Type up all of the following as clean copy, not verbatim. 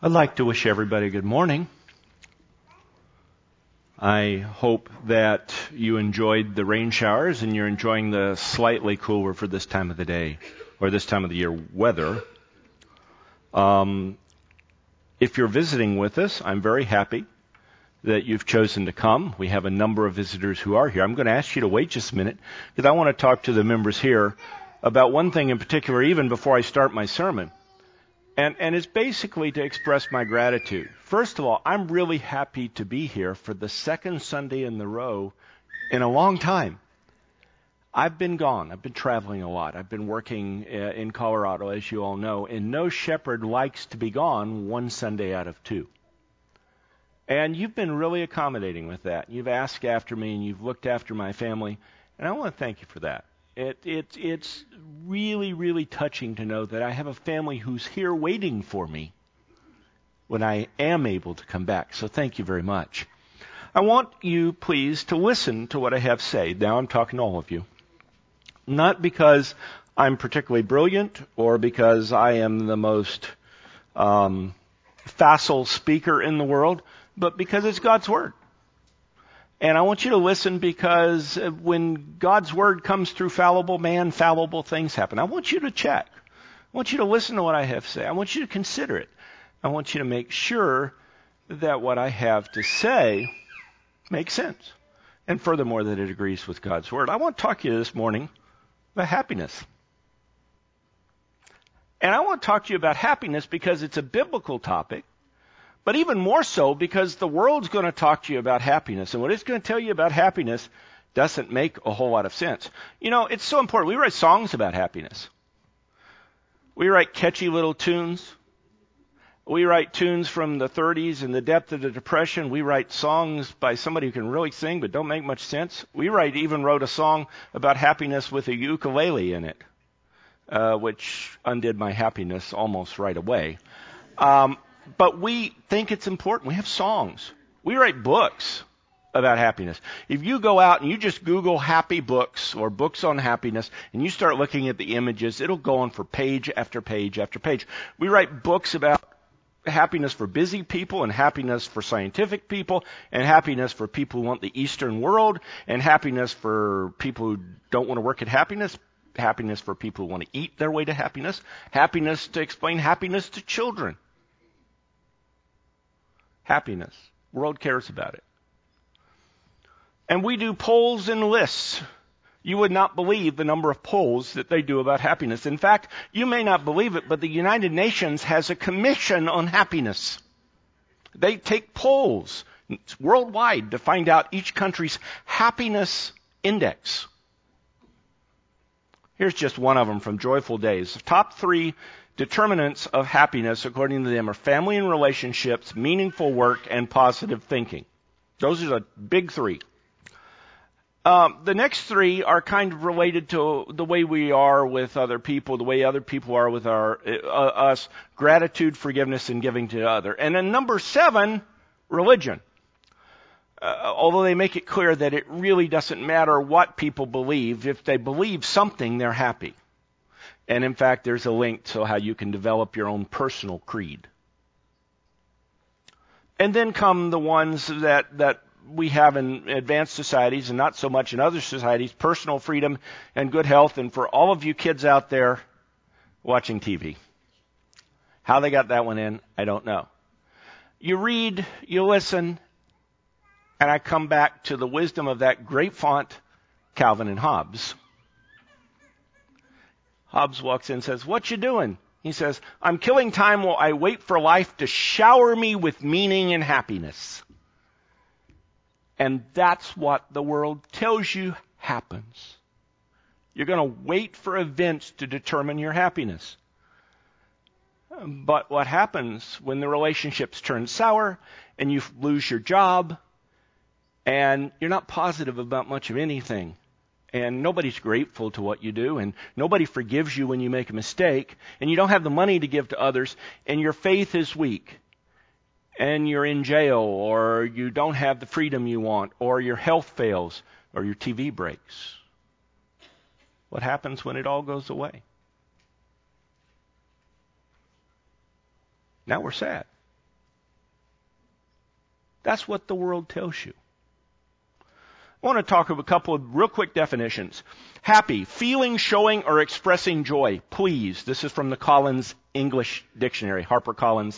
I'd like to wish everybody good morning. I hope that you enjoyed the rain showers and you're enjoying the slightly cooler for this time of the day or this time of the year weather. If you're visiting with us, I'm very happy that you've chosen to come. We have a number of visitors who are here. I'm going to ask you to wait just a minute because I want to talk to the members here about one thing in particular even before I start my sermon. And it's basically to express my gratitude. First of all, I'm really happy to be here for the second Sunday in a row in a long time. I've been gone. I've been traveling a lot. I've been working in Colorado, as you all know, and no shepherd likes to be gone one Sunday out of two. And you've been really accommodating with that. You've asked after me and you've looked after my family, and I want to thank you for that. It's really, really touching to know that I have a family who's here waiting for me when I am able to come back. So thank you very much. I want you, please, to listen to what I have to say. Now I'm talking to all of you. Not because I'm particularly brilliant or because I am the most facile speaker in the world, but because it's God's Word. And I want you to listen because when God's Word comes through fallible man, fallible things happen. I want you to check. I want you to listen to what I have to say. I want you to consider it. I want you to make sure that what I have to say makes sense. And furthermore, that it agrees with God's Word. I want to talk to you this morning about happiness. And I want to talk to you about happiness because it's a biblical topic. But even more so because the world's going to talk to you about happiness. And what it's going to tell you about happiness doesn't make a whole lot of sense. You know, it's so important. We write songs about happiness. We write catchy little tunes. We write tunes from the 30s in the depth of the Depression. We write songs by somebody who can really sing but don't make much sense. We even wrote a song about happiness with a ukulele in it, which undid my happiness almost right away. But we think it's important. We have songs. We write books about happiness. If you go out and you just Google happy books or books on happiness and you start looking at the images, it'll go on for page after page after page. We write books about happiness for busy people and happiness for scientific people and happiness for people who want the Eastern world and happiness for people who don't want to work at happiness for people who want to eat their way to happiness to explain happiness to children. Happiness. The world cares about it. And we do polls and lists. You would not believe the number of polls that they do about happiness. In fact, you may not believe it, but the United Nations has a commission on happiness. They take polls worldwide to find out each country's happiness index. Here's just one of them from Joyful Days. The top 3 determinants of happiness, according to them, are family and relationships, meaningful work, and positive thinking. Those are the big 3. The next 3 are kind of related to the way we are with other people, the way other people are with us, gratitude, forgiveness, and giving to other. And then number 7, religion. Although they make it clear that it really doesn't matter what people believe. If they believe something, they're happy. And in fact, there's a link to how you can develop your own personal creed. And then come the ones that we have in advanced societies and not so much in other societies, personal freedom and good health. And for all of you kids out there watching TV, how they got that one in, I don't know. You read, you listen, and I come back to the wisdom of that great font, Calvin and Hobbes. Hobbes walks in and says, "What you doing?" He says, "I'm killing time while I wait for life to shower me with meaning and happiness." And that's what the world tells you happens. You're going to wait for events to determine your happiness. But what happens when the relationships turn sour and you lose your job and you're not positive about much of anything? And nobody's grateful to what you do, and nobody forgives you when you make a mistake, and you don't have the money to give to others, and your faith is weak, and you're in jail, or you don't have the freedom you want, or your health fails, or your TV breaks. What happens when it all goes away? Now we're sad. That's what the world tells you. I want to talk of a couple of real quick definitions. Happy, feeling, showing, or expressing joy. Pleased. This is from the Collins English Dictionary, HarperCollins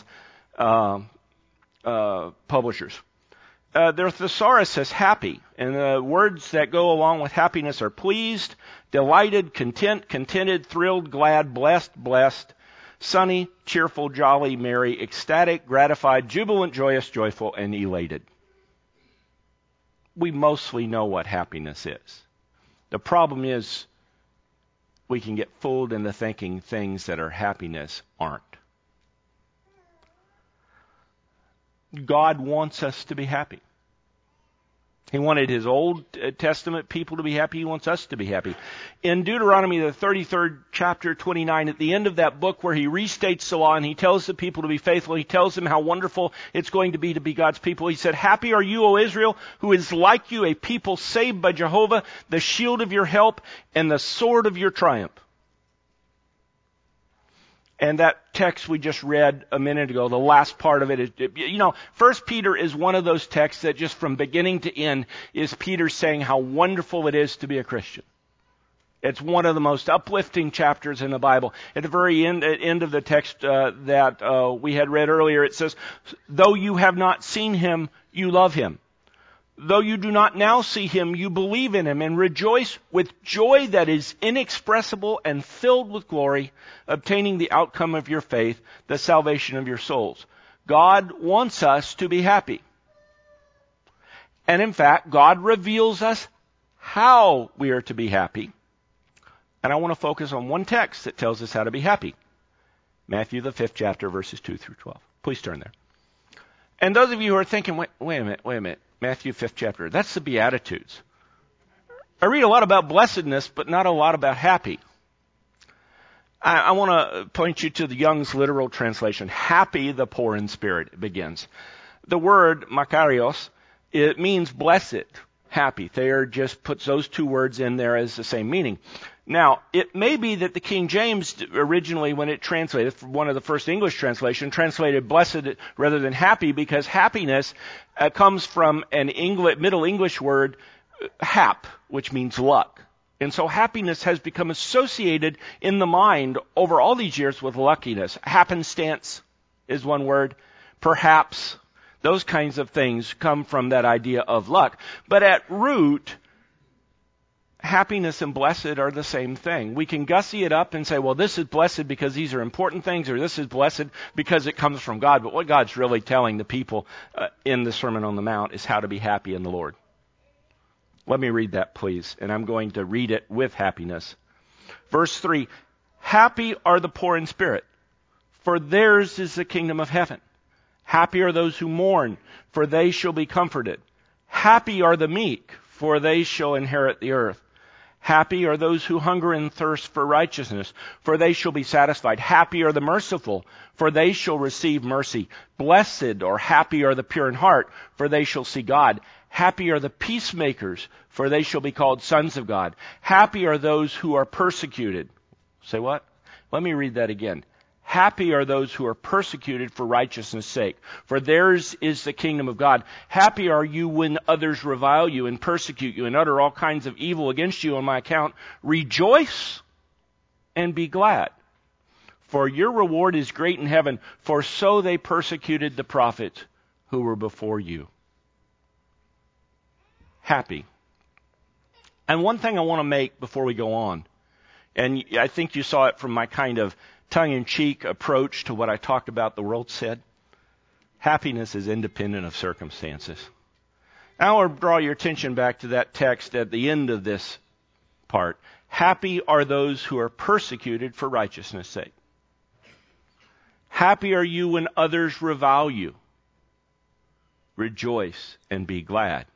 publishers. Their thesaurus says happy, and the words that go along with happiness are pleased, delighted, content, contented, thrilled, glad, blessed, sunny, cheerful, jolly, merry, ecstatic, gratified, jubilant, joyous, joyful, and elated. We mostly know what happiness is. The problem is we can get fooled into thinking things that are happiness aren't. God wants us to be happy. He wanted his Old Testament people to be happy. He wants us to be happy. In Deuteronomy, the 33rd chapter, 29, at the end of that book where he restates the law and he tells the people to be faithful, he tells them how wonderful it's going to be God's people. He said, happy are you, O Israel, who is like you, a people saved by Jehovah, the shield of your help and the sword of your triumph. And that text we just read a minute ago, the last part of it is, 1 Peter is one of those texts that just from beginning to end is Peter saying how wonderful it is to be a Christian. It's one of the most uplifting chapters in the Bible. At the very end of the text that we had read earlier, it says, though you have not seen him, you love him. Though you do not now see him, you believe in him and rejoice with joy that is inexpressible and filled with glory, obtaining the outcome of your faith, the salvation of your souls. God wants us to be happy. And in fact, God reveals us how we are to be happy. And I want to focus on one text that tells us how to be happy. Matthew, the 5th chapter, verses 2 through 12. Please turn there. And those of you who are thinking, wait a minute. Matthew 5th chapter. That's the Beatitudes. I read a lot about blessedness, but not a lot about happy. I want to point you to the Young's literal translation. Happy the poor in spirit, it begins. The word makarios, it means blessed, happy. Thayer just puts those two words in there as the same meaning. Now, it may be that the King James originally, when it translated, one of the first English translation, translated blessed rather than happy because happiness comes from an Middle English word, hap, which means luck. And so happiness has become associated in the mind over all these years with luckiness. Happenstance is one word. Perhaps. Those kinds of things come from that idea of luck. But at root, happiness and blessed are the same thing. We can gussy it up and say, well, this is blessed because these are important things, or this is blessed because it comes from God. But what God's really telling the people in the Sermon on the Mount is how to be happy in the Lord. Let me read that, please. And I'm going to read it with happiness. Verse 3, happy are the poor in spirit, for theirs is the kingdom of heaven. Happy are those who mourn, for they shall be comforted. Happy are the meek, for they shall inherit the earth. Happy are those who hunger and thirst for righteousness, for they shall be satisfied. Happy are the merciful, for they shall receive mercy. Blessed or happy are the pure in heart, for they shall see God. Happy are the peacemakers, for they shall be called sons of God. Happy are those who are persecuted. Say what? Let me read that again. Happy are those who are persecuted for righteousness' sake, for theirs is the kingdom of God. Happy are you when others revile you and persecute you and utter all kinds of evil against you on my account. Rejoice and be glad, for your reward is great in heaven, for so they persecuted the prophets who were before you. Happy. And one thing I want to make before we go on, and I think you saw it from my kind of tongue-in-cheek approach to what I talked about the world said. Happiness is independent of circumstances. I want to draw your attention back to that text at the end of this part. Happy are those who are persecuted for righteousness' sake. Happy are you when others revile you. Rejoice and be glad.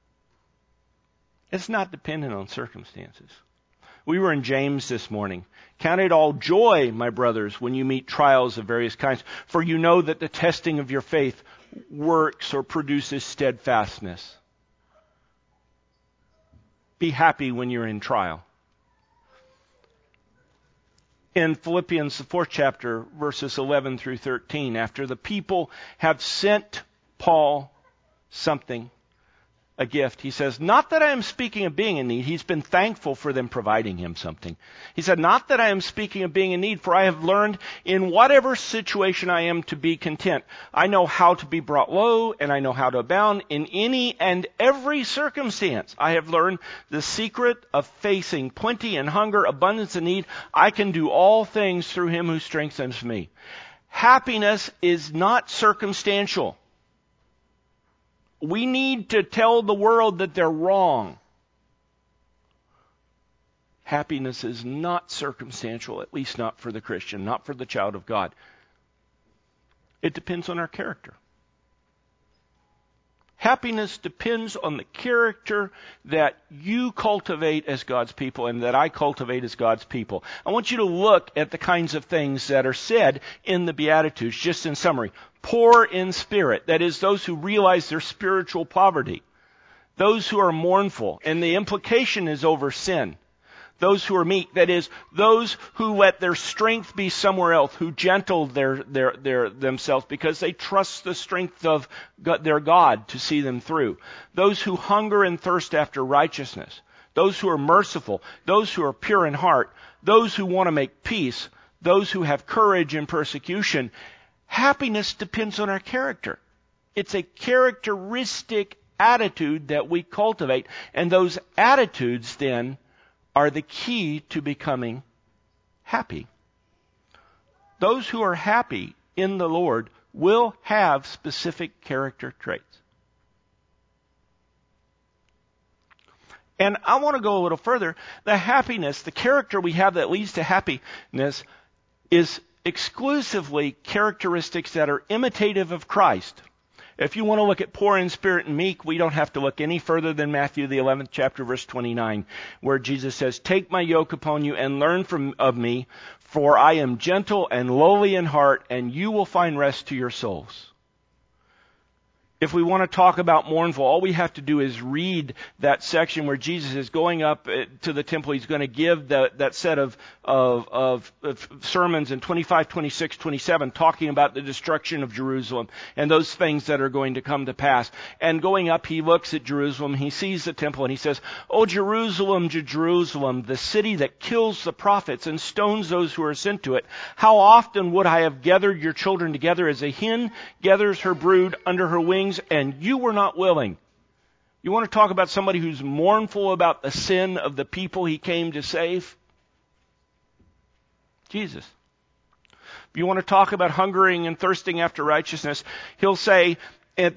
It's not dependent on circumstances. We were in James this morning. Count it all joy, my brothers, when you meet trials of various kinds, for you know that the testing of your faith works or produces steadfastness. Be happy when you're in trial. In Philippians, the 4th chapter, verses 11 through 13, after the people have sent Paul something, a gift. He says, not that I am speaking of being in need. He's been thankful for them providing him something. He said, not that I am speaking of being in need, for I have learned in whatever situation I am to be content. I know how to be brought low, and I know how to abound in any and every circumstance. I have learned the secret of facing plenty and hunger, abundance and need. I can do all things through him who strengthens me. Happiness is not circumstantial. We need to tell the world that they're wrong. Happiness is not circumstantial, at least not for the Christian, not for the child of God. It depends on our character. Happiness depends on the character that you cultivate as God's people and that I cultivate as God's people. I want you to look at the kinds of things that are said in the Beatitudes, just in summary. Poor in spirit, that is, those who realize their spiritual poverty. Those who are mournful, and the implication is over sin. Those who are meek, that is, those who let their strength be somewhere else, who gentle themselves because they trust the strength of their God to see them through. Those who hunger and thirst after righteousness. Those who are merciful. Those who are pure in heart. Those who want to make peace. Those who have courage in persecution. Happiness depends on our character. It's a characteristic attitude that we cultivate, and those attitudes then are the key to becoming happy. Those who are happy in the Lord will have specific character traits. And I want to go a little further. The happiness, the character we have that leads to happiness is exclusively characteristics that are imitative of Christ. If you want to look at poor in spirit and meek, we don't have to look any further than Matthew the 11th chapter verse 29, where Jesus says, take my yoke upon you and learn of me, for I am gentle and lowly in heart, and you will find rest to your souls. If we want to talk about mournful, all we have to do is read that section where Jesus is going up to the temple. He's going to give that set of sermons in 25, 26, 27, talking about the destruction of Jerusalem and those things that are going to come to pass. And going up, he looks at Jerusalem, he sees the temple, and he says, "O Jerusalem, Jerusalem, the city that kills the prophets and stones those who are sent to it, how often would I have gathered your children together as a hen gathers her brood under her wings, and you were not willing." You want to talk about somebody who's mournful about the sin of the people he came to save? Jesus. If you want to talk about hungering and thirsting after righteousness, he'll say when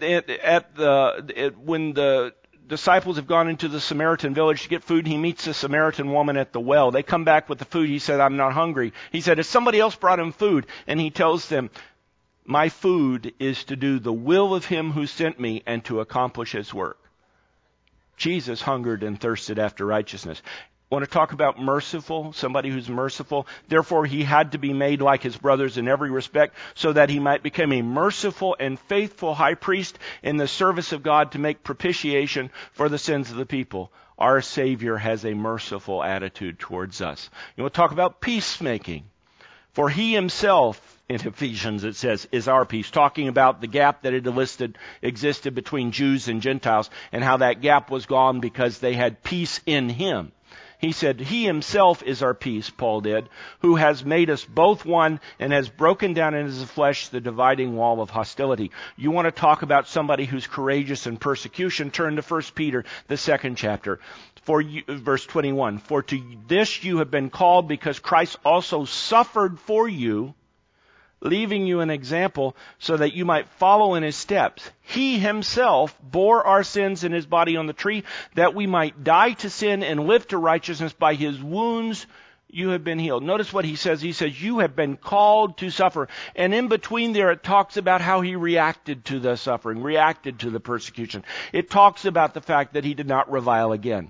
the disciples have gone into the Samaritan village to get food, he meets a Samaritan woman at the well. They come back with the food. He said, "I'm not hungry." He said, "If somebody else brought him food," and he tells them, "My food is to do the will of him who sent me and to accomplish his work." Jesus hungered and thirsted after righteousness. Want to talk about merciful? Somebody who's merciful. Therefore, he had to be made like his brothers in every respect, so that he might become a merciful and faithful high priest in the service of God to make propitiation for the sins of the people. Our Savior has a merciful attitude towards us. You want to talk about peacemaking? For he himself, in Ephesians it says, is our peace, talking about the gap that had existed between Jews and Gentiles, and how that gap was gone because they had peace in him. He said, he himself is our peace, Paul did, who has made us both one and has broken down in his flesh the dividing wall of hostility. You want to talk about somebody who's courageous in persecution? Turn to 1 Peter, the 2nd chapter. Verse 21, "For to this you have been called, because Christ also suffered for you, leaving you an example so that you might follow in his steps. He himself bore our sins in his body on the tree, that we might die to sin and live to righteousness. By his wounds you have been healed." Notice what he says. He says, you have been called to suffer. And in between there, it talks about how he reacted to the suffering, reacted to the persecution. It talks about the fact that he did not revile again.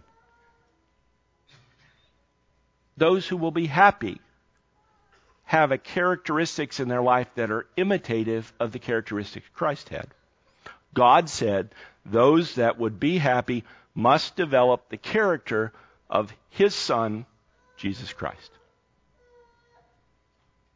Those who will be happy have a characteristics in their life that are imitative of the characteristics Christ had. God said those that would be happy must develop the character of his Son, Jesus Christ.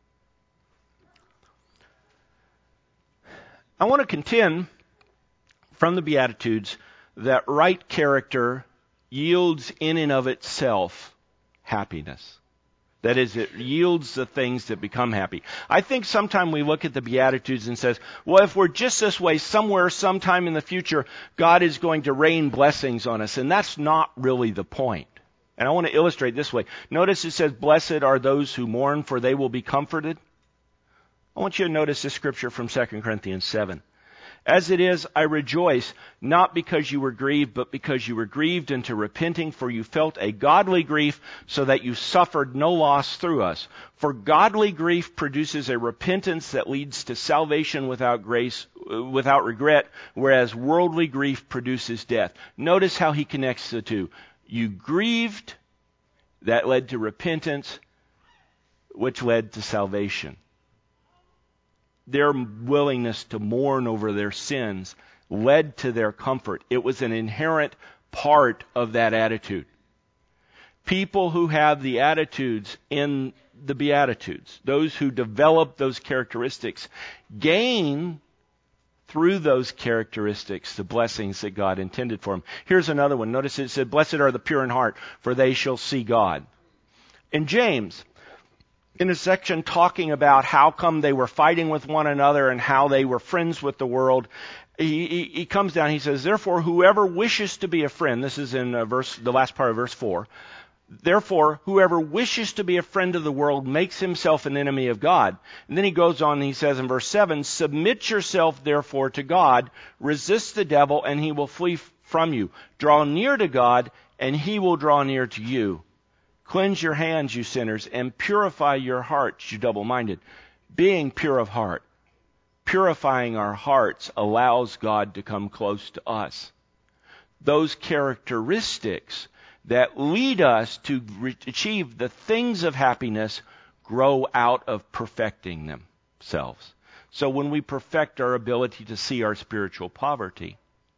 I want to contend from the Beatitudes that right character yields in and of itself happiness. That is, it yields the things that become happy. I think sometimes we look at the Beatitudes and says, well, if we're just this way, somewhere, sometime in the future, God is going to rain blessings on us. And that's not really the point. And I want to illustrate this way. Notice it says, blessed are those who mourn, for they will be comforted. I want you to notice this scripture from 2 Corinthians 7. As it is, I rejoice, not because you were grieved, but because you were grieved into repenting, for you felt a godly grief, so that you suffered no loss through us. For godly grief produces a repentance that leads to salvation without regret, whereas worldly grief produces death. Notice how he connects the two. You grieved, that led to repentance, which led to salvation. Their willingness to mourn over their sins led to their comfort. It was an inherent part of that attitude. People who have the attitudes in the Beatitudes, those who develop those characteristics, gain through those characteristics the blessings that God intended for them. Here's another one. Notice it said, blessed are the pure in heart, for they shall see God. In James, in a section talking about how come they were fighting with one another and how they were friends with the world, he comes down, he says, therefore whoever wishes to be a friend, this is in the last part of verse 4, therefore whoever wishes to be a friend of the world makes himself an enemy of God. And then he goes on and he says in verse 7, submit yourself therefore to God, resist the devil and he will flee from you. Draw near to God and he will draw near to you. Cleanse your hands, you sinners, and purify your hearts, you double-minded. Being pure of heart, purifying our hearts allows God to come close to us. Those characteristics that lead us to achieve the things of happiness grow out of perfecting themselves. So when we perfect our ability to see our spiritual poverty,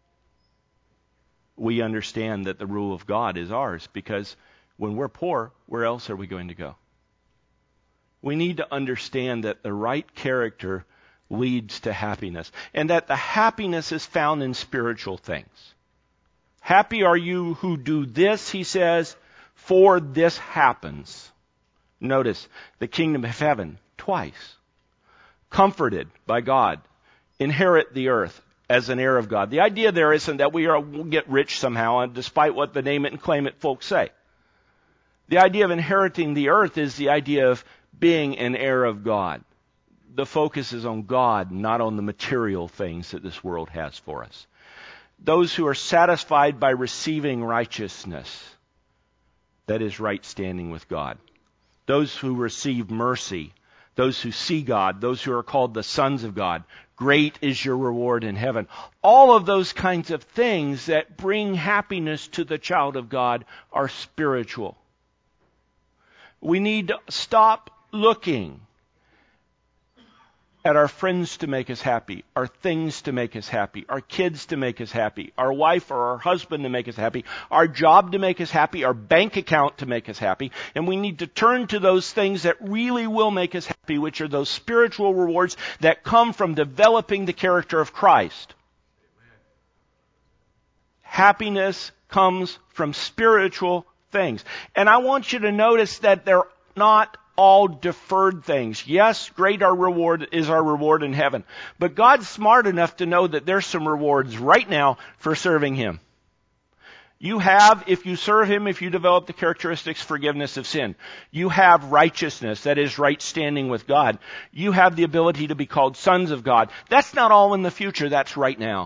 we understand that the rule of God is ours, because when we're poor, where else are we going to go? We need to understand that the right character leads to happiness, and that the happiness is found in spiritual things. Happy are you who do this, he says, for this happens. Notice the kingdom of heaven twice. Comforted by God. Inherit the earth as an heir of God. The idea there isn't that we'll get rich somehow, despite what the name it and claim it folks say. The idea of inheriting the earth is the idea of being an heir of God. The focus is on God, not on the material things that this world has for us. Those who are satisfied by receiving righteousness, that is right standing with God. Those who receive mercy, those who see God, those who are called the sons of God. Great is your reward in heaven. All of those kinds of things that bring happiness to the child of God are spiritual. We need to stop looking at our friends to make us happy, our things to make us happy, our kids to make us happy, our wife or our husband to make us happy, our job to make us happy, our bank account to make us happy. And we need to turn to those things that really will make us happy, which are those spiritual rewards that come from developing the character of Christ. Amen. Happiness comes from spiritual things. And I want you to notice that they're not all deferred things. Yes, great our reward in heaven. But God's smart enough to know that there's some rewards right now for serving Him. You have, if you serve Him, if you develop the characteristics, forgiveness of sin. You have righteousness, that is right standing with God. You have the ability to be called sons of God. That's not all in the future, that's right now.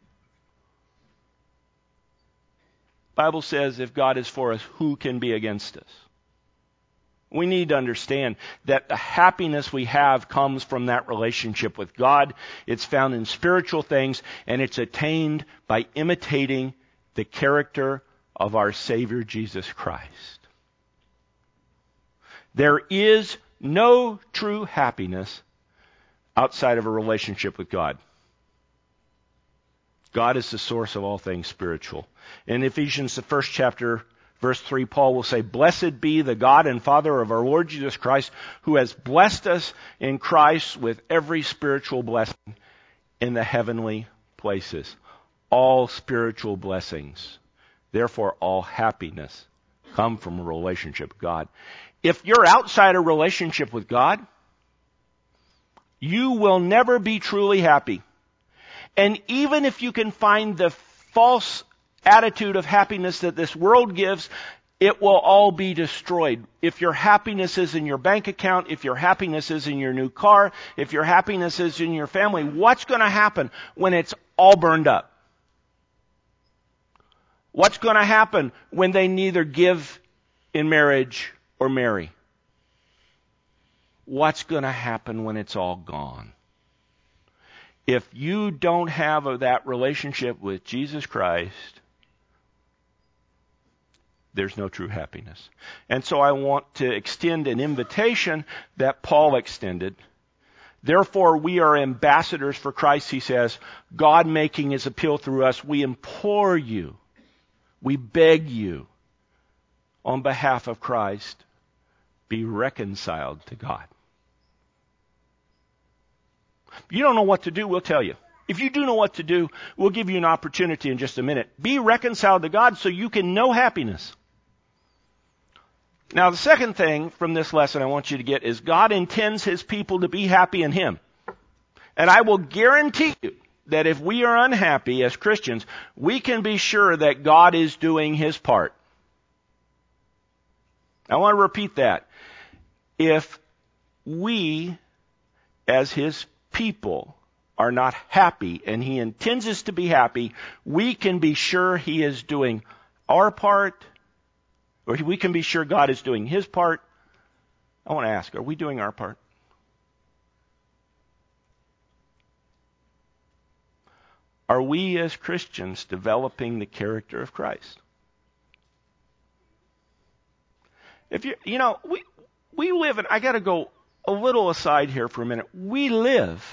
The Bible says if God is for us, who can be against us? We need to understand that the happiness we have comes from that relationship with God. It's found in spiritual things, and it's attained by imitating the character of our Savior Jesus Christ. There is no true happiness outside of a relationship with God. God is the source of all things spiritual. In Ephesians, the first chapter, verse 3, Paul will say, blessed be the God and Father of our Lord Jesus Christ, who has blessed us in Christ with every spiritual blessing in the heavenly places. all spiritual blessings. Therefore, all happiness come from a relationship with God. If you're outside a relationship with God, you will never be truly happy. And even if you can find the false attitude of happiness that this world gives, it will all be destroyed. If your happiness is in your bank account, if your happiness is in your new car, if your happiness is in your family, what's going to happen when it's all burned up? What's going to happen when they neither give in marriage or marry? What's going to happen when it's all gone? If you don't have that relationship with Jesus Christ, there's no true happiness. And so I want to extend an invitation that Paul extended. Therefore, we are ambassadors for Christ, he says, God making his appeal through us. We implore you, we beg you, on behalf of Christ, be reconciled to God. If you don't know what to do, we'll tell you. If you do know what to do, we'll give you an opportunity in just a minute. Be reconciled to God so you can know happiness. Now, the second thing from this lesson I want you to get is God intends his people to be happy in him. And I will guarantee you that if we are unhappy as Christians, we can be sure that God is doing his part. I want to repeat that. If we, as his people, are not happy and he intends us to be happy, we can be sure he is doing our part, or we can be sure God is doing his part. I want to ask, are we doing our part? Are we as Christians developing the character of Christ? If we live in, I got to go a little aside here for a minute. We live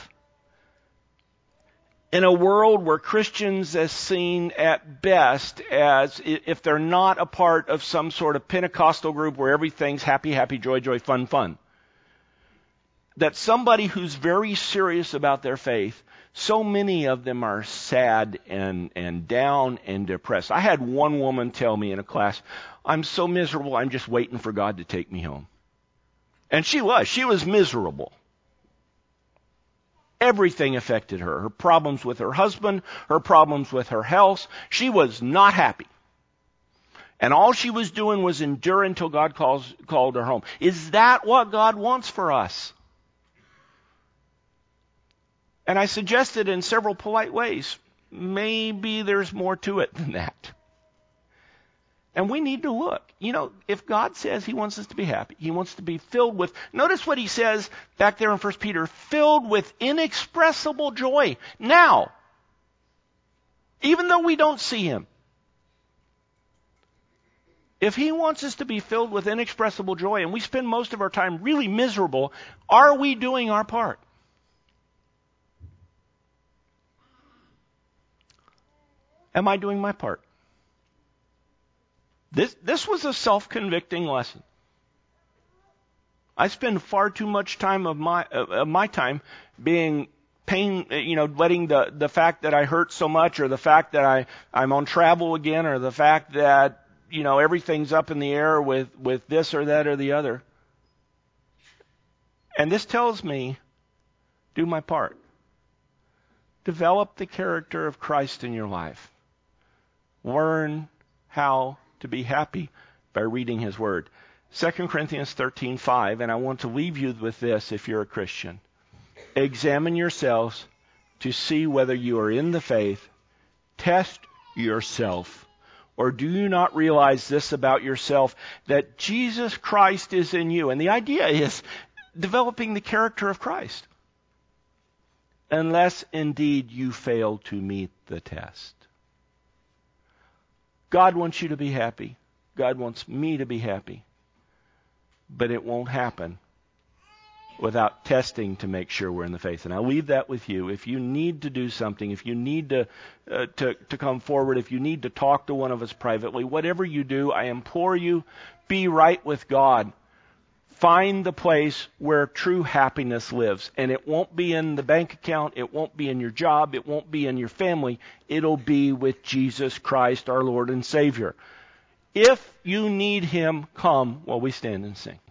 in a world where Christians are seen at best as, if they're not a part of some sort of Pentecostal group where everything's happy, happy, joy, joy, fun, fun, that somebody who's very serious about their faith, so many of them are sad and down and depressed. I had one woman tell me in a class, I'm so miserable, I'm just waiting for God to take me home. And she was miserable. Everything affected her. Her problems with her husband, her problems with her health. She was not happy. And all she was doing was endure until God called her home. Is that what God wants for us? And I suggested in several polite ways, maybe there's more to it than that. And we need to look. If God says he wants us to be happy, he wants to be filled with, notice what he says back there in 1 Peter, filled with inexpressible joy. Now, even though we don't see him, if he wants us to be filled with inexpressible joy and we spend most of our time really miserable, are we doing our part? Am I doing my part? This was a self-convicting lesson. I spend far too much time of my time being pain, letting the fact that I hurt so much, or the fact that I'm on travel again, or the fact that, everything's up in the air with this or that or the other. And this tells me, do my part. Develop the character of Christ in your life. Learn how to be happy by reading his word. 2 Corinthians 13:5, and I want to leave you with this if you're a Christian. Examine yourselves to see whether you are in the faith. Test yourself. Or do you not realize this about yourself, that Jesus Christ is in you? And the idea is developing the character of Christ. Unless indeed you fail to meet the test. God wants you to be happy. God wants me to be happy. But it won't happen without testing to make sure we're in the faith. And I'll leave that with you. If you need to do something, if you need to come forward, if you need to talk to one of us privately, whatever you do, I implore you, be right with God. find the place where true happiness lives. And it won't be in the bank account. It won't be in your job. It won't be in your family. It'll be with Jesus Christ, our Lord and Savior. If you need Him, come while we stand and sing.